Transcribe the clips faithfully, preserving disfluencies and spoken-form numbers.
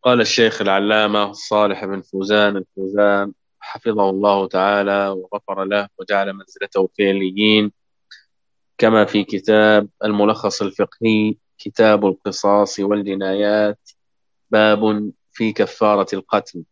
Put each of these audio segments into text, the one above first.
قال الشيخ العلامة صالح بن فوزان الفوزان حفظه الله تعالى وغفر له وجعل منزلته في عليين، كما في كتاب الملخص الفقهي كتاب القصاص والجنايات، باب في كفارة القتل.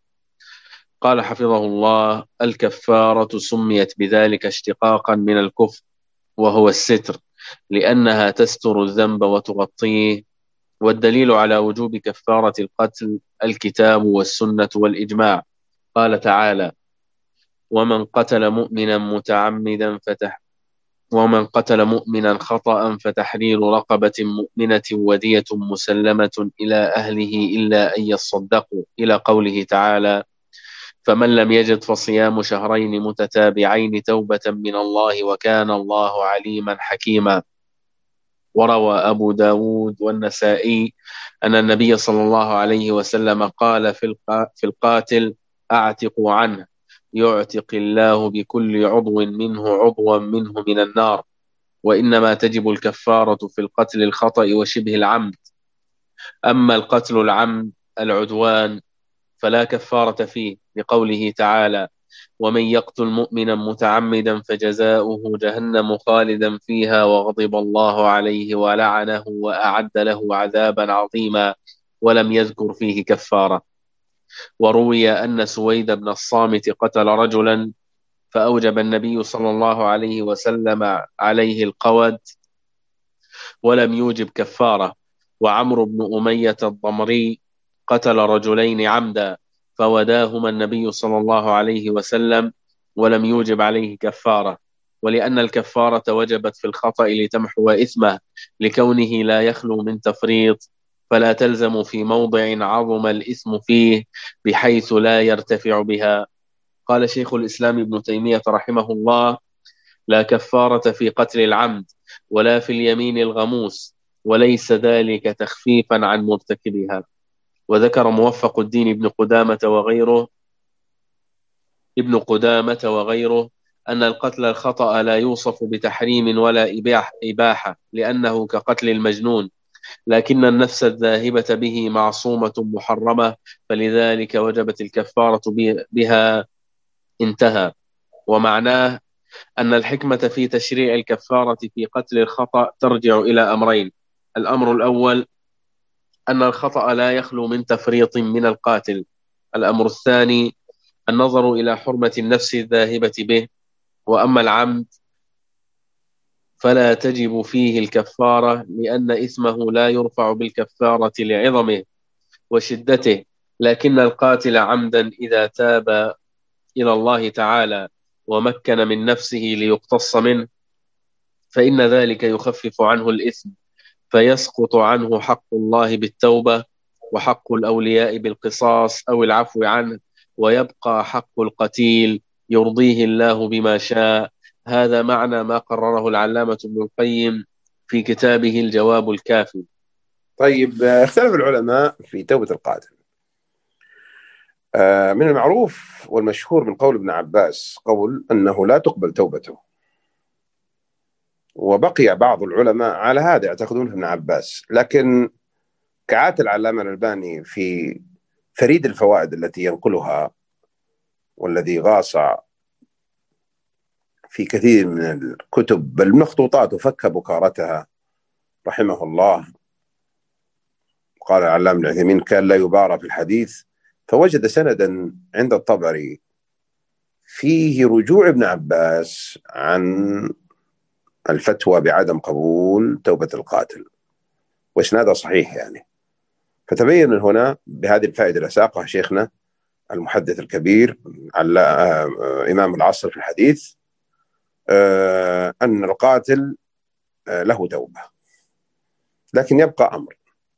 قال حفظه الله: الكفارة سميت بذلك اشتقاقا من الكفر، وهو الستر، لأنها تستر الذنب وتغطيه. والدليل على وجوب كفارة القتل الكتاب والسنة والإجماع. قال تعالى: ومن قتل مؤمنا متعمدا فتح ومن قتل مؤمنا خطأ فتحرير رقبة مؤمنة ودية مسلمة إلى أهله إلا أن يصدقوا، إلى قوله تعالى: فمن لم يجد فصيام شهرين متتابعين توبة من الله وكان الله عليما حكيما. وروى أبو داود والنسائي أن النبي صلى الله عليه وسلم قال في القا- في القاتل: أعتقوا عنه، يعتق الله بكل عضو منه عضوا منه من النار. وإنما تجب الكفارة في القتل الخطأ وشبه العمد. أما القتل العمد العدوان فلا كفارة فيه، لقوله تعالى: ومن يقتل مؤمنا متعمدا فجزاؤه جهنم خالدا فيها وغضب الله عليه ولعنه وأعد له عذابا عظيما، ولم يذكر فيه كفارة. وروي أن سويد بن الصامت قتل رجلا فأوجب النبي صلى الله عليه وسلم عليه القود ولم يوجب كفارة. وعمرو بن أمية الضمري قتل رجلين عمدا فوداهما النبي صلى الله عليه وسلم ولم يوجب عليه كفارة. ولأن الكفارة وجبت في الخطأ لتمحو إثمه لكونه لا يخلو من تفريط، فلا تلزم في موضع عظم الإثم فيه بحيث لا يرتفع بها. قال شيخ الإسلام ابن تيمية رحمه الله: لا كفارة في قتل العمد ولا في اليمين الغموس، وليس ذلك تخفيفا عن مرتكبها. وذكر موفق الدين ابن قدامة وغيره ابن قدامة وغيره أن القتل الخطأ لا يوصف بتحريم ولا إباح إباحة، لأنه كقتل المجنون، لكن النفس الذاهبة به معصومة محرمة، فلذلك وجبت الكفارة بها. انتهى. ومعناه أن الحكمة في تشريع الكفارة في قتل الخطأ ترجع إلى أمرين: الأمر الأول أن الخطأ لا يخلو من تفريط من القاتل. الأمر الثاني النظر إلى حرمة النفس الذاهبة به. وأما العمد فلا تجب فيه الكفارة، لأن إثمه لا يرفع بالكفارة لعظمه وشدته، لكن القاتل عمدا إذا تاب إلى الله تعالى ومكن من نفسه ليقتص منه فإن ذلك يخفف عنه الإثم، فيسقط عنه حق الله بالتوبة وحق الأولياء بالقصاص أو العفو عنه، ويبقى حق القتيل يرضيه الله بما شاء. هذا معنى ما قرره العلامة ابن القيم في كتابه الجواب الكافي. طيب، آه، اختلف العلماء في توبة القاتل. آه، من المعروف والمشهور من قول ابن عباس قول أنه لا تقبل توبته، وبقي بعض العلماء على هذا يعتقدون في ابن عباس، لكن كعادة العلامة الألباني في فريد الفوائد التي ينقلها، والذي غاص في كثير من الكتب بل مخطوطات وفك بكارتها رحمه الله، قال العلامة العثيمين: كان لا يبارى في الحديث، فوجد سندا عند الطبري فيه رجوع ابن عباس عن الفتوى بعدم قبول توبة القاتل، وإسناده صحيح يعني. فتبين من هنا بهذه الفائدة اللي ساقها شيخنا المحدث الكبير على إمام العصر في الحديث أن القاتل له توبة، لكن يبقى أمر،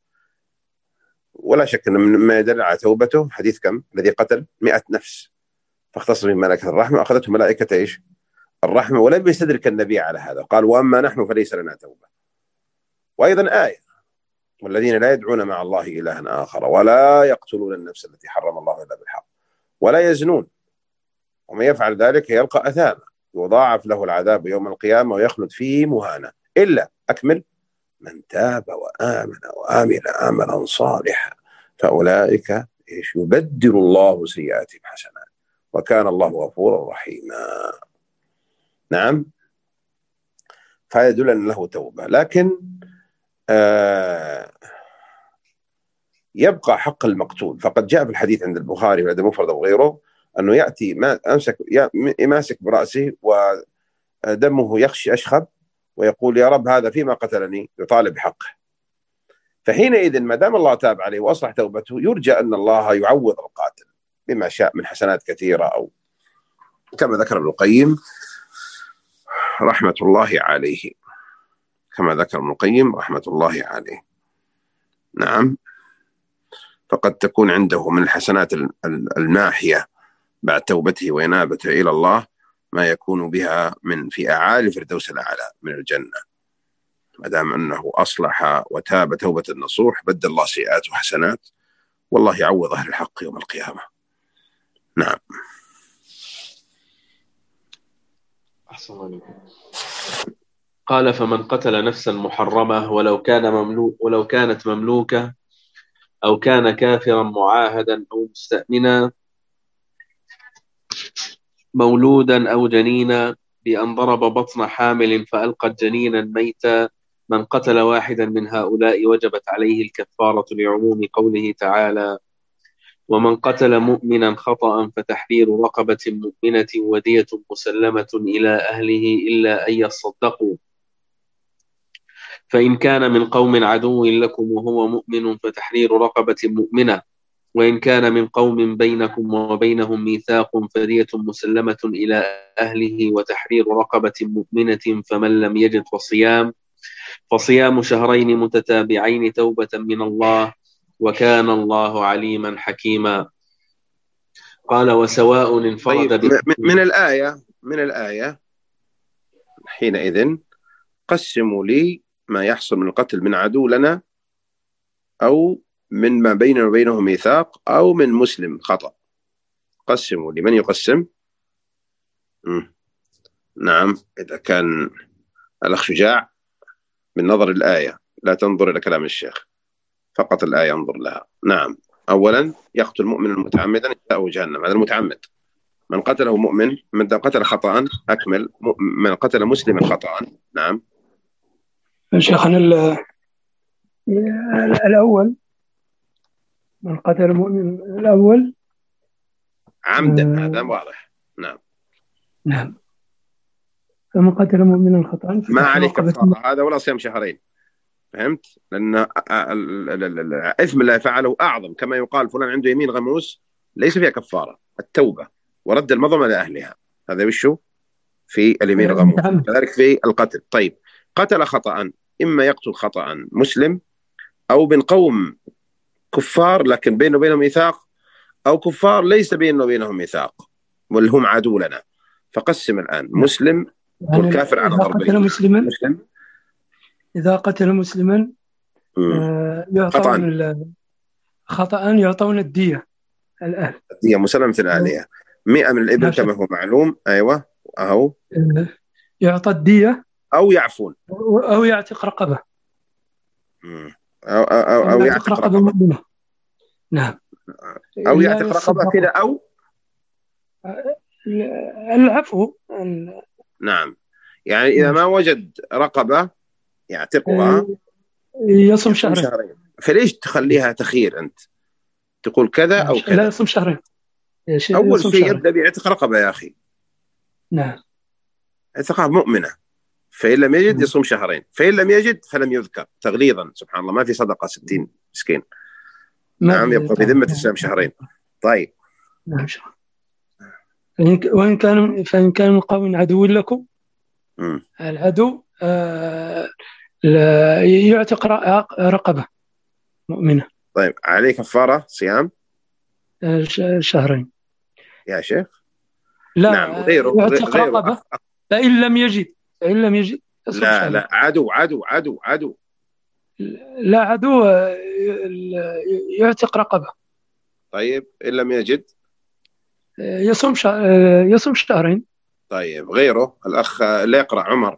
ولا شك أن ما يدل على توبته حديث كم الذي قتل مئة نفس فاختص به ملائكة الرحمة أخذته ملائكة إيش الرحمة، ولم يستدرك النبي على هذا، قال: وأما نحن فليس لنا توبة. وأيضا آية: والذين لا يدعون مع الله إلها آخر ولا يقتلون النفس التي حرم الله إلا بالحق ولا يزنون ومن يفعل ذلك يلقى أثاما يضاعف له العذاب يوم القيامة ويخلد فيه مهانا إلا أكمل من تاب وآمن وآمن عملا صالحا فأولئك إيش يبدل الله سيئاتهم حسنات وكان الله غفورا رحيما. نعم، فهذا يدل أن له توبة. لكن آه يبقى حق المقتول، فقد جاء في الحديث عند البخاري وعند المفرد وغيره أنه يأتي ما أمسك ماسك برأسه ودمه يخشي أشخب ويقول يا رب هذا فيما قتلني، يطالب بحقه. فحينئذ ما دام الله تاب عليه وأصلح توبته يرجى أن الله يعوض القاتل بما شاء من حسنات كثيرة، أو كما ذكر ابن القيم رحمة الله عليه، كما ذكر ابن القيم رحمة الله عليه. نعم، فقد تكون عنده من الحسنات الماحية بعد توبته وإنابته إلى الله ما يكون بها من في أعالي الفردوس الأعلى من الجنة، ما دام أنه أصلح وتاب توبة النصوح بدل الله سيئات وحسنات، والله يعوض أهل الحق يوم القيامة. نعم. أحسن الله. قال فمن قتل نفسا محرمة ولو كان مملوك ولو كانت مملوكة أو كان كافرا معاهدا أو مستأمنا مولودا أو جنينا بأن ضرب بطن حامل فألقت جنينا ميتا، من قتل واحدا من هؤلاء وجبت عليه الكفارة لعموم قوله تعالى ومن قتل مؤمنا خطأ فتحرير رقبة مؤمنة ودية مسلمة إلى أهله إلا أن يصدقوا، فإن كان من قوم عدو لكم وهو مؤمن فتحرير رقبة مؤمنة، وإن كان من قوم بينكم وبينهم ميثاق فدية مسلمة إلى أهله وتحرير رقبة مؤمنة، فمن لم يجد فصيام فصيام شهرين متتابعين توبة من الله وكان الله عليما حكيما. قال وسواء انفرد طيب من الآية من الآية حينئذ قسموا لي ما يحصل من القتل من عدو لنا أو من ما بيننا وبينه ميثاق أو من مسلم خطأ، قسموا لي. من يقسم؟ مم. نعم، إذا كان الأخ شجاع من نظر الآية، لا تنظر إلى كلام الشيخ، فقط الآية انظر لها. نعم، أولا يقتل مؤمنا متعمدا يجزاؤه جهنم، هذا المتعمد. من قتله مؤمن، من قتل خطأ أكمل، من قتل مسلما خطأ. نعم شيخنا الأول من قتل مؤمن الأول عمدا، هذا واضح. نعم نعم، فمن قتل مؤمنا خطأ ما عليه كفارة، هذا ولا صيام شهرين. فهمت؟ لأن إثم الله فعله أعظم، كما يقال فلان عنده يمين غموس ليس فيها كفارة، التوبة ورد المظلمة لأهلها، هذا وشو في اليمين الغموس، كذلك في القتل. طيب قتل خطأ، إما يقتل خطأ مسلم أو من قوم كفار لكن بينه وبينهم ميثاق، أو كفار ليس بينه وبينهم ميثاق واللي هم عدو لنا. فقسم الآن مسلم والكافر على ضربين. مسلما مسلم إذا قتل مسلما آه يعطون خطأ يعطون الدية الأهل، الدية مسلمة الآلية مئة من الإبل كما هو معلوم. أيوة أهو يعطى الدية أو يعفون أو يعتق رقبة أو, أو, أو, أو يعتق رقبة مؤمنة. نعم، أو يعتق رقبة كذا أو العفو. نعم، يعني إذا ما وجد رقبة يعتقها يصوم شهرين. شهرين. فليش تخليها تخير أنت؟ تقول كذا أو كذا. لا، يصوم شهرين. أول شيء يبدأ بيعتق رقبة يا أخي. نعم، اعتقها مؤمنة، فإن لم يجد يصوم شهرين، فإن لم يجد فلم يذكر تغليظا. سبحان الله، ما في صدقة ستين مسكين. نعم، يبقى في ذمة الإسلام شهرين. طيب نعم، وإن كان فإن كان من قوم عدو لكم م. العدو آه يعتق رقبة مؤمنة. طيب عليه كفارة صيام آه شهرين يا شيخ؟ لا، نعم، غيره يعتق رقبة فإن لم يجد فإن لم يجد لا لا عدو عدو عدو عدو لا عدو يعتق رقبة. طيب إن لم يجد يصوم يصوم شهرين. طيب غيره الأخ اللي يقرأ عمر.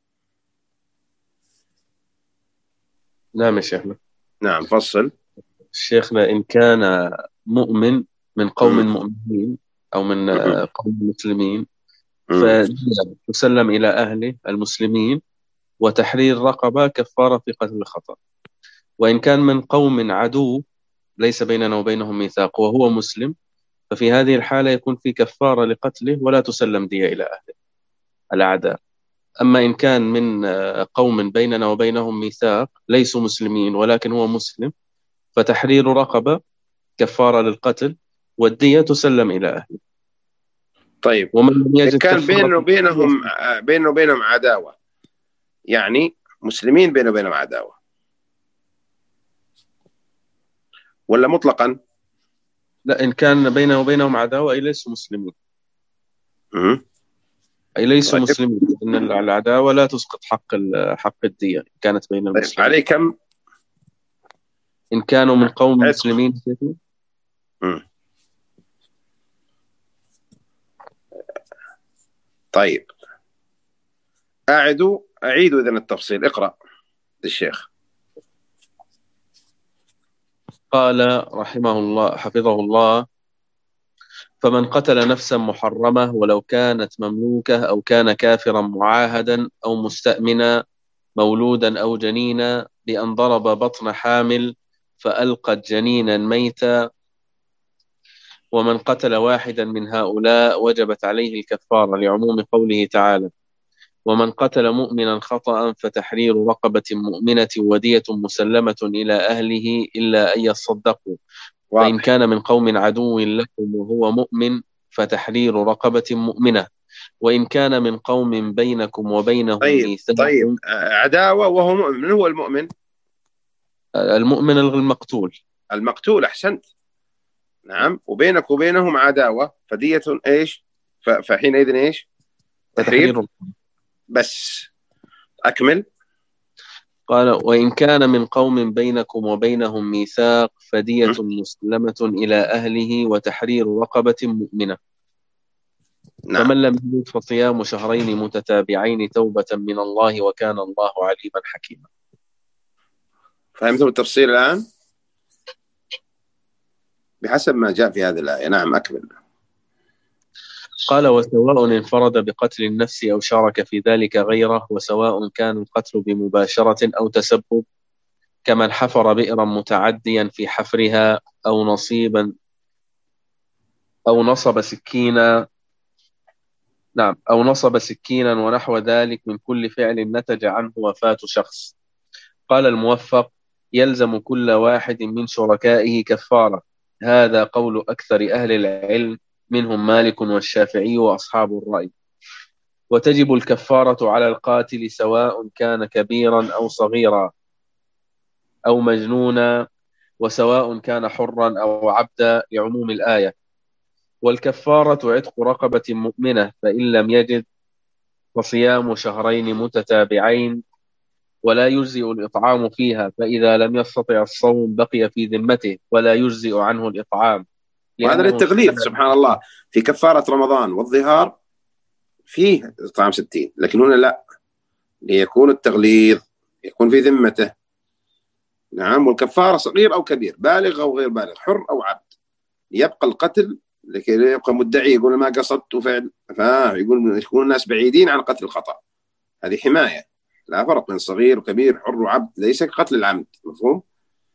نعم يا شيخنا. نعم فصل. شيخنا إن كان مؤمن من قوم مؤمنين أو من قوم مسلمين فتسلم إلى أهله المسلمين، وتحرير رقبة كفارة في قتل الخطأ. وإن كان من قوم عدو ليس بيننا وبينهم ميثاق وهو مسلم، ففي هذه الحالة يكون في كفارة لقتله ولا تسلم دية إلى أهله الأعداء. أما إن كان من قوم بيننا وبينهم ميثاق ليسوا مسلمين ولكن هو مسلم، فتحرير رقبة كفارة للقتل والدية تسلم إلى أهله. طيب ومن لم يجد كان بينه وبينهم بينه وبينهم عداوة، يعني مسلمين بينه وبينهم عداوة، ولا مطلقا؟ لا، إن كان بينه وبينهم عداوة أي ليسوا مسلمين. م- أي ليسوا طيب. مسلمين، إن العداوة لا تسقط حق حق الدية إن كانت بين طيب. المسلمين. عليه كم؟ إن كانوا من قوم عتق. مسلمين. م. طيب أعدوا أعيدوا إذن التفصيل. اقرأ الشيخ. قال رحمه الله حفظه الله: فمن قتل نفسا محرمة ولو كانت مملوكة أو كان كافرا معاهدا أو مستأمنا مولودا أو جنينا بأن ضرب بطن حامل فألقت جنينا ميتا، ومن قتل واحدا من هؤلاء وجبت عليه الكفارة لعموم قوله تعالى: ومن قتل مؤمنا خطأ فتحرير رقبة مؤمنة ودية مسلمة إلى أهله إلا أن يصدقوا، فإن كان من قوم عدو لكم وهو مؤمن فتحرير رقبة مؤمنة، وإن كان من قوم بينكم وبينهم طيب. ميثاق. طيب عداوة وهو مؤمن. من هو المؤمن؟ المؤمن المقتول. المقتول، أحسنت. نعم. وبينك وبينهم عداوة فدية إيش؟ فحينئذ إيش؟ تحرير. بس أكمل. قال: وإن كان من قوم بينكم وبينهم ميثاق فدية مسلمة إلى أهله وتحرير رقبة مؤمنة. نعم. فمن لم يجد فصيام شهرين متتابعين توبة من الله وكان الله عليما حكيما. فهمتم التفصيل الآن؟ بحسب ما جاء في هذه الآية. نعم أكمل. قال: وسواء انفرد بقتل النفس أو شارك في ذلك غيره، وسواء كان القتل بمباشرة أو تسبب، كمن حفر بئرا متعديا في حفرها أو نصيبا أو نصب سكينا نعم أو نصب سكينا ونحو ذلك من كل فعل نتج عنه وفاة شخص. قال الموفق: يلزم كل واحد من شركائه كفارة. هذا قول أكثر أهل العلم منهم مالك والشافعي وأصحاب الرأي. وتجب الكفارة على القاتل سواء كان كبيرا أو صغيرا أو مجنونا، وسواء كان حرا أو عبدا لعموم الآية. والكفارة عتق رقبة مؤمنة، فإن لم يجد فصيام شهرين متتابعين، ولا يجزئ الإطعام فيها، فإذا لم يستطع الصوم بقي في ذمته ولا يجزئ عنه الإطعام. وهذا للتغليظ سبحان الله. في كفارة رمضان والظهار فيه إطعام ستين، لكن هنا لا، ليكون التغليظ يكون في ذمته. نعم. والكفارة صغير أو كبير، بالغ أو غير بالغ، حر أو عبد، يبقى القتل لكي يبقى مدعي يقول ما قصدت فعل، فيقول يكون الناس بعيدين عن قتل الخطأ. هذه حماية. لا فرق بين صغير وكبير، حر وعبد، ليس قتل العمد. مفهوم؟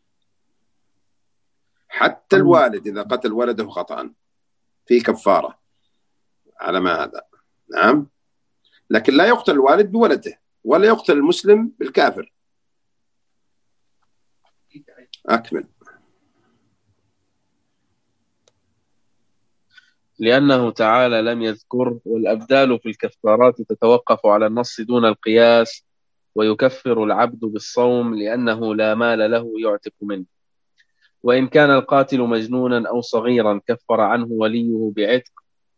حتى الوالد إذا قتل ولده خطأ في كفارة على ما هذا. نعم. لكن لا يقتل الوالد بولده، ولا يقتل المسلم بالكافر. أكمل. لأنه تعالى لم يذكر، والأبدال في الكفارات تتوقف على النص دون القياس، ويكفر العبد بالصوم لأنه لا مال له يعتق منه. وإن كان القاتل مجنونا أو صغيرا كفر عنه وليه بعتق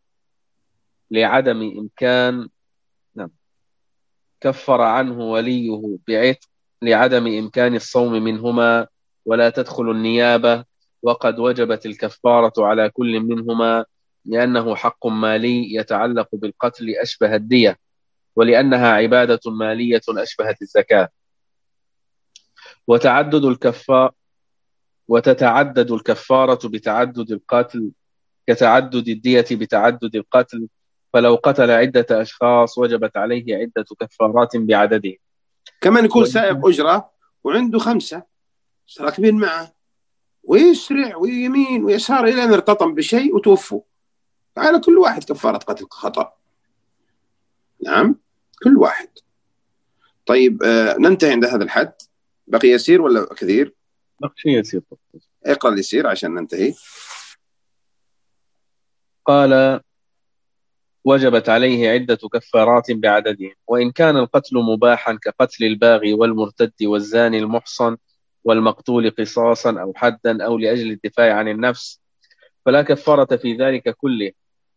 لعدم إمكان نعم كفر عنه وليه بعتق لعدم إمكان الصوم منهما، ولا تدخل النيابة، وقد وجبت الكفارة على كل منهما، لأنه حق مالي يتعلق بالقتل أشبه الدية، ولأنها عبادة مالية أشبهت الزكاة. وتعدد الكفار وتتعدد الكفارة بتعدد القتل كتعدد الدية بتعدد القتل، فلو قتل عدة أشخاص وجبت عليه عدة كفارات بعدده. كمان يكون سائق أجرة وعنده خمسة راكبين معه ويسرع ويمين ويسار إلى أن ارتطم بشيء وتوفوا، على كل واحد كفارة قتل خطأ. نعم كل واحد. طيب آه ننتهي عند هذا الحد. بقي يسير ولا كثير؟ بقي شيء يسير. اقرأ اليسير عشان ننتهي. قال وجبت عليه عدة كفارات بعددهم، وإن كان القتل مباحا كقتل الباغي والمرتد والزاني المحصن والمقتول قصاصا أو حدا أو لأجل الدفاع عن النفس فلا كفارة في ذلك كله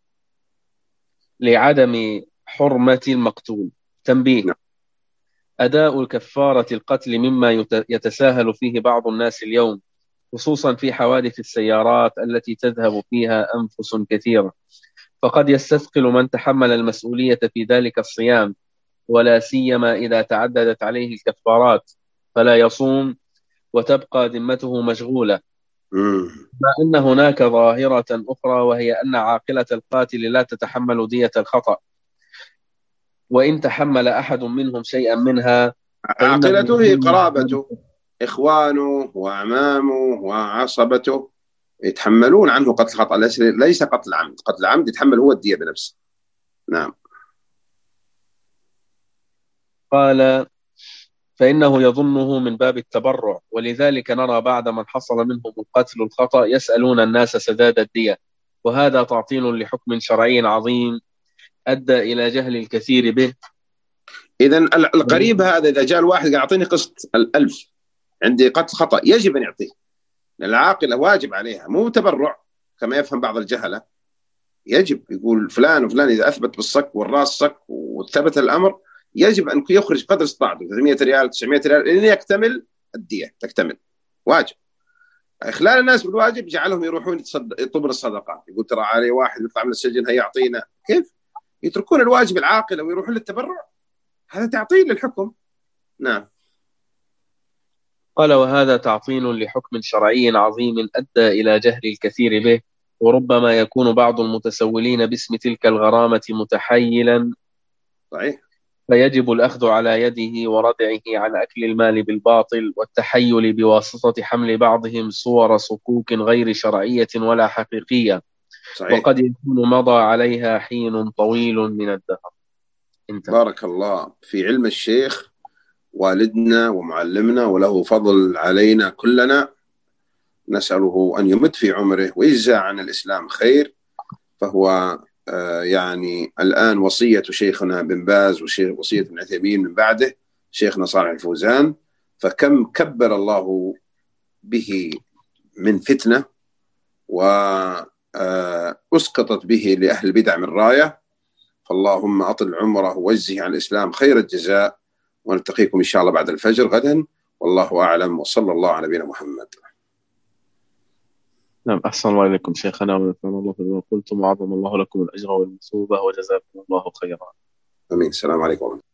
لعدم حرمة المقتول. تنبيه: أداء الكفارة القتل مما يتساهل فيه بعض الناس اليوم، خصوصا في حوادث السيارات التي تذهب فيها أنفس كثيرة، فقد يستثقل من تحمل المسؤولية في ذلك الصيام، ولا سيما إذا تعددت عليه الكفارات، فلا يصوم وتبقى ذمته مشغولة. ما أن هناك ظاهرة أخرى، وهي أن عاقلة القاتل لا تتحمل دية الخطأ، وإن تحمل أحد منهم شيئا منها عاقلته هي قرابته، إخوانه وأعمامه وعصبته يتحملون عنه قتل خطأ، ليس قتل عمد. قتل عمد يتحمل هو الدية بنفسه. نعم. قال فإنه يظنه من باب التبرع، ولذلك نرى بعد من حصل منهم القتل الخطأ يسألون الناس سداد الدية، وهذا تعطيل لحكم شرعي عظيم أدى إلى جهل الكثير به. إذن القريب هذا إذا جاء الواحد قال أعطيني قسط الألف عندي قتل خطأ، يجب أن يعطيه. العاقلة واجب عليها، مو تبرع كما يفهم بعض الجهلة. يجب يقول فلان وفلان إذا أثبت بالصك والراس صك وثبت الأمر يجب أن يخرج قدر استطاعته ثلاثمائة ريال تسعمائة ريال لين يكتمل الدية، تكتمل. واجب. إخلال الناس بالواجب جعلهم يروحون يطلبون الصدقات، يقول ترى علي واحد يطلع من السجن هيعطينا. كيف؟ يتركون الواجب العاقلة ويروحون للتبرع؟ هذا تعطيل للحكم. نعم. قال وهذا تعطيل لحكم شرعي عظيم أدى إلى جهل الكثير به، وربما يكون بعض المتسولين باسم تلك الغرامة متحيلا، صحيح، فيجب الأخذ على يده وردعه عن أكل المال بالباطل والتحيل بواسطة حمل بعضهم صور صكوك غير شرعية ولا حقيقية. صحيح. وقد يكون مضى عليها حين طويل من الدهر. انت. بارك الله في علم الشيخ والدنا ومعلمنا، وله فضل علينا كلنا، نسأله أن يمد في عمره ويجزى عن الإسلام خير. فهو يعني الآن وصية شيخنا بن باز ووصية ابن عثيمين من بعده شيخنا صالح الفوزان، فكم كبر الله به من فتنة وأسقطت به لأهل البدع من راية، فاللهم أطل عمره واجزه عن الإسلام خير الجزاء. ونلتقيكم إن شاء الله بعد الفجر غدا، والله أعلم، وصلى الله على نبينا محمد. نعم، أحسن الله إليكم شيخنا، ونفعنا الله بما قلتم، وعظم الله لكم الأجر والمثوبة، وجزاكم الله خيرا. آمين. السلام عليكم.